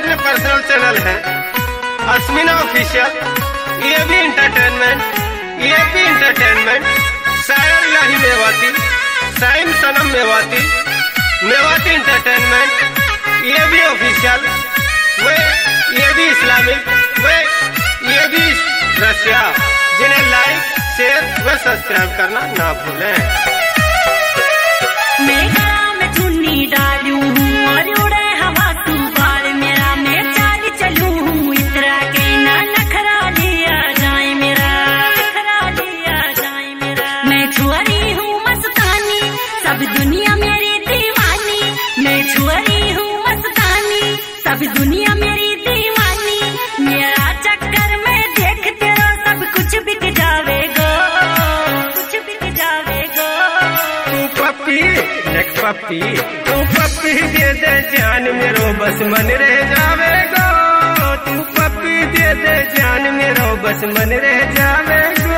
अपने personal channel है Asmina official, EAB entertainment, EAP entertainment, Sayar Ilahi Mewati, Saim Sanam Mewati, Mewati entertainment, EAB official, वे EAB Islamic, वे EAB रशिया, जिन्हें लाइक शेयर व सब्सक्राइब करना ना भूलें। मैं गला में चुन्नी डालूं हूँ और उड़े हवा तू बाल मेरा, मैं चाल चलूं हूँ इतरा के ना नखरा लिया जाए मेरा, नखरा लिया जाए मेरा। मैं छुअरी हूँ मस्तानी, सब दुनिया मेरी दीवानी, मैं छुअरी हूँ मस्तानी, सब दुनिया मेरी दीवानी। मेरा चक्कर में देख तेरा सब कुछ बिक जावेगा, कुछ बिक जावेगा। तू पप्पी तू पप्पी दे दे जान मेरो बस मन रह जावेगो, तू पप्पी दे दे जान मेरो बस मन रह जावेगो।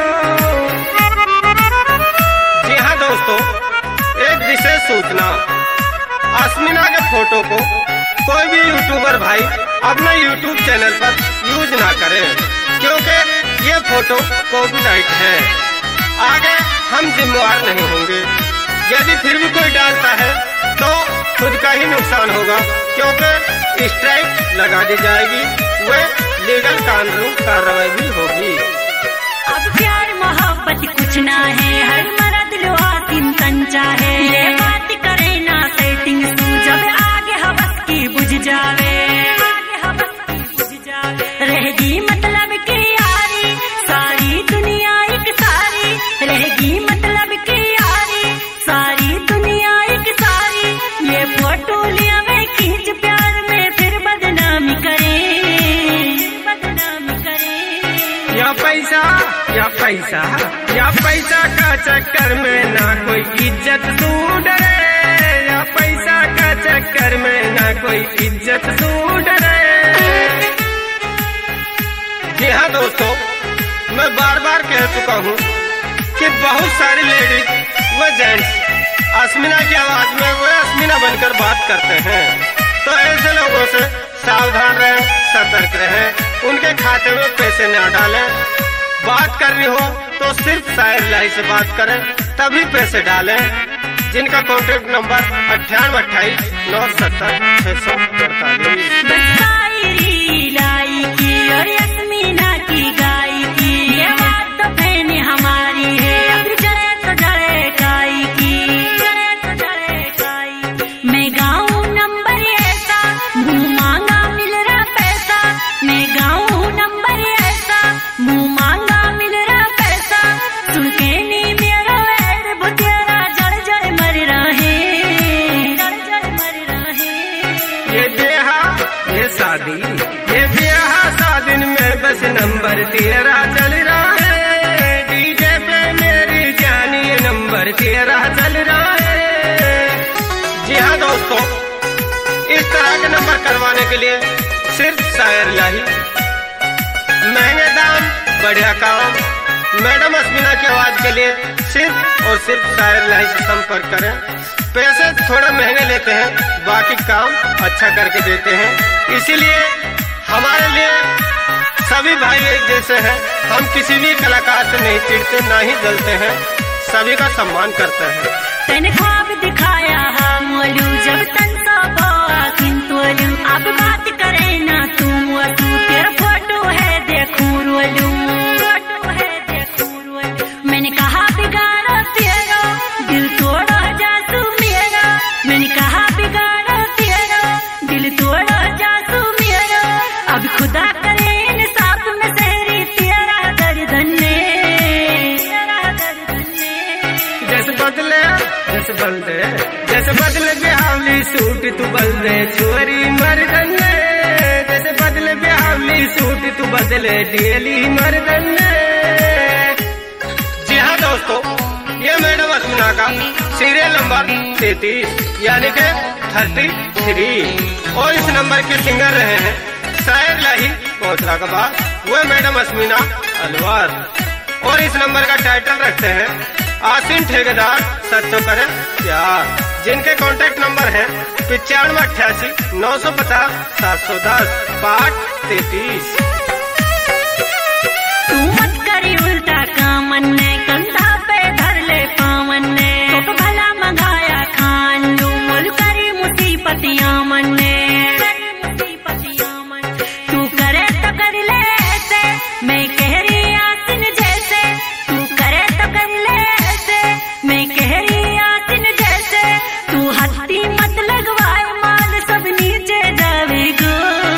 जी हाँ दोस्तों, एक विशेष सूचना, अस्मिना के फोटो को कोई भी यूट्यूबर भाई अपने यूट्यूब चैनल पर यूज ना करे, क्योंकि ये फोटो कॉपीराइट है। आगे हम जिम्मेवार नहीं होंगे। यदि फिर भी कोई डालता है तो खुद का ही नुकसान होगा, क्योंकि स्ट्राइक लगा दी जाएगी, वह लीगल कानूनी कार्रवाई भी होगी। अब प्यार मोहब्बत कुछ ना है, हर मर्द लो आसिम कंचा है। ये बात करे ना सेटिंग तू, जब आगे हवस की बुझ जावे, आगे हवस की बुझ जावे। रहेगी मतलब की यारी, सारी दुनिया एक सारी, रहेगी मतलब की यारी, सारी दुनिया एक सारी। ये फोटो लिया मैं खींच प्यार में फिर बदनामी करे, बदनामी करे। या पैसा का चक्कर में ना कोई इज्जत तू डरे, या पैसा का चक्कर में ना कोई इज्जत तू डरे। जी हाँ दोस्तों, मैं बार बार कह चुका हूँ कि बहुत सारी लेडीज व जेंट्स अस्मिना की आवाज में वो अस्मिना बनकर बात करते हैं, तो ऐसे लोगों से सावधान रहें, सतर्क रहें, उनके खाते में पैसे न डालें। बात करनी हो तो सिर्फ सायर इलाही से बात करें, तभी पैसे डालें। जिनका कॉन्टेक्ट नंबर 9828 970 648। लाई की और अस्मिना की गाय की, ये बात तो बहन हमारी है, अब जरे तो जरे गाय की, जरे तो जरे गाय की। मैं गाऊं नंबर ऐसा, मुँह मांगा मिल रहा पैसा, मैं गाऊं नंबर ऐसा, मुँह मांगा मिल रहा पैसा। सुन के नहीं मेरा ऐड बुतेरा जड़ जड़ मर रहा है, जड़ जड़ मर रहा है। ये ब्याह ये शादी, ये ब्याह शादी में बस नंबर 13 चल रहा है, डीजे पे मेरी जानी ये नंबर 13 चल रहा है। जी हाँ दोस्तों, इस तरह के नंबर करवाने के लिए सिर्फ सायर इलाही, महंगे दाम बढ़िया काम। मैडम अस्मिना की आवाज के लिए सिर्फ और सिर्फ सायर इलाही से संपर्क करें। पैसे थोड़ा महंगे लेते हैं, बाकी काम अच्छा करके देते हैं। इसीलिए हमारे लिए सभी भाई एक जैसे हैं, हम किसी भी कलाकार से नहीं चिढ़ते, ना ही जलते हैं, सभी का सम्मान करते हैं। तैने ख्वाब दिखाया हा मोलू, जब तन तोलू, अब बात करे ना तुम वो तू, तेरा फोटो है देखूं रोलू, फोटो है देखूं रोलू। मैंने कहा बिगाड़ो तेरा दिल तोड़ो जासू मेरा, मैंने कहा बिगाड़ो तेरा दिल तोड़ो जासू मेरा। अब खुदा करे इंसाफ में सहरी तेरा गर्दन ने, तेरा गर्दन ने। जैसे बदले बिहावली सूट तू बदले छोरी मर्दन ने, जैसे बदले बिहावली सूट तू बदले डेली मर्दन ने। जी हाँ दोस्तों, ये मैडम अस्मिना का सीरियल नंबर 33 यानी के 33, और इस नंबर के सिंगर रहे हैं सायर इलाही कोतराबाद, वो मैडम अस्मिना अलवार, और इस नंबर का टाइटल रखते हैं आसिम ठेकेदार सच्चो करे प्यार। जिनके कॉन्टैक्ट नंबर है 9588-950-710 पाठ 33। तू मत करी उल्टा कामन ने कंधा पे धर ले पावन ने तो भला मंगाया खान लू मुल करी मुसीबतियां मन ने तू करे तो कर ले ऐसे मैं कह रही आसिन जैसे तू करे तो कर ले ऐसे मैं कह रही आसिन जैसे तू हत्ती मत लगवाए माल सब नीचे जावेगो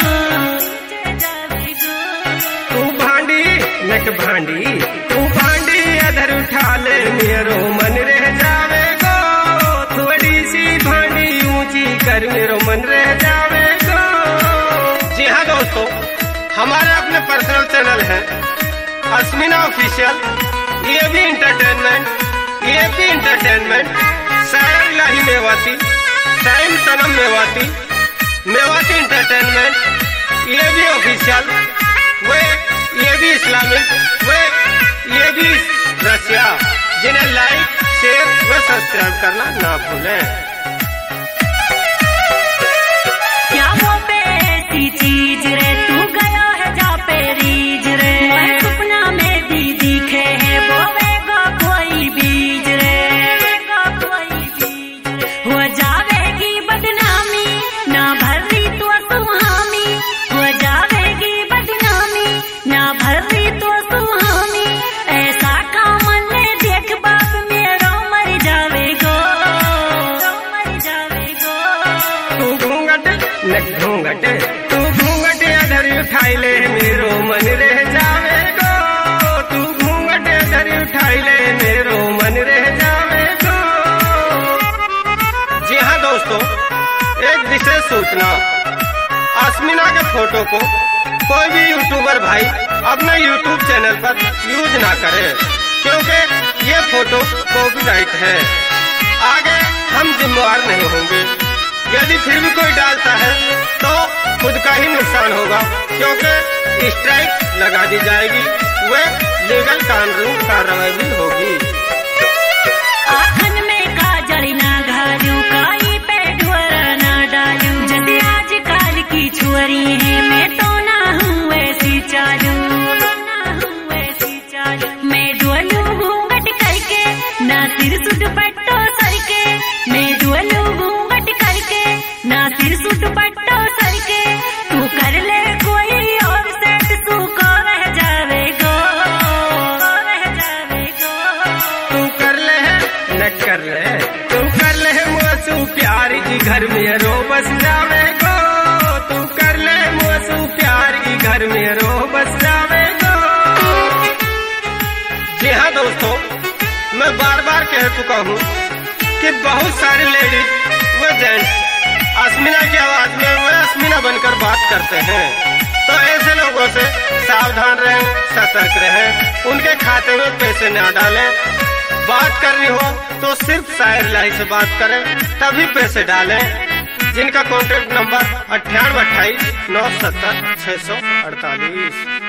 तू भांडी नट भांडी तू भांडी अधर उठा ले मेरो मन रह जावेगो थोड़ी सी भांडी ऊंची कर मेरो मन रह जावेगो। जी हाँ दोस्तों, हमारे अपने पर्सनल चैनल है Asmina official, EAB entertainment, Sayar Ilahi Mewati, टाइम Sanam Mewati, Mewati entertainment, EAB official, वे EAB इस्लामिक, वे EAB रशिया, जिन्हें लाइक शेयर व सब्सक्राइब करना ना भूलें। क्या वो पे ऐसी चीज रे तू गया है जा पे रीज रे मैं सपना में भी दिखे है वो वेगा कोई बीज रे हो जावेगी बदनामी ना भरी तो सुहामी हो जावेगी बदनामी ना भरी तो सुहामी ऐसा काम ने देख बाप मेरो मर जावेगो तू घूंघट नट घूंघट तू घूंघट अधर उठाई ले मेरो मन रह जावेगो तू घूंघट अधर उठाई ले मेरो मन रह जावेगो। जी हाँ दोस्तों, एक विशेष सूचना, अस्मिना के फोटो को कोई भी यूट्यूबर भाई अपने यूट्यूब चैनल पर यूज ना करे, क्योंकि ये फोटो कॉपीराइट है। आगे हम जिम्मेवार नहीं होंगे। यदि फिर भी कोई डालता है तो खुद का ही नुकसान होगा, क्योंकि स्ट्राइक लगा दी जाएगी, वे लीगल कानूनी कार्रवाई भी होगी। आखन में काजल ना घालू काई पे ढोरा ना डालू जैसे आजकल की छुअरी है मैं तो ना हूँ ऐसी चालू मैं डोलू घूंघट करके ना सिर सुट पट्टो सर के मैं डोलू घूंघट करके ना सिर सुट पट्टो सर के तू कर ले कोई और सेट तू को रह जावेगो तू कर ले न कर ले तू कर ले मोसू प्यार की घर में रो बस जावेगो तू कर ले मोसू प्यार की घर में रो बस जावेगो। जी हाँ दोस्तों, मैं बार बार कह चुका हूँ कि बहुत सारे लेडीज व जेंट्स अस्मिना की आवाज में वे अस्मिना बनकर बात करते हैं, तो ऐसे लोगों से सावधान रहें, सतर्क रहें, उनके खाते में पैसे न डालें। बात करनी हो तो सिर्फ शायर इलाही से बात करें, तभी पैसे डालें। जिनका कॉन्टैक्ट नंबर 9828 970 648।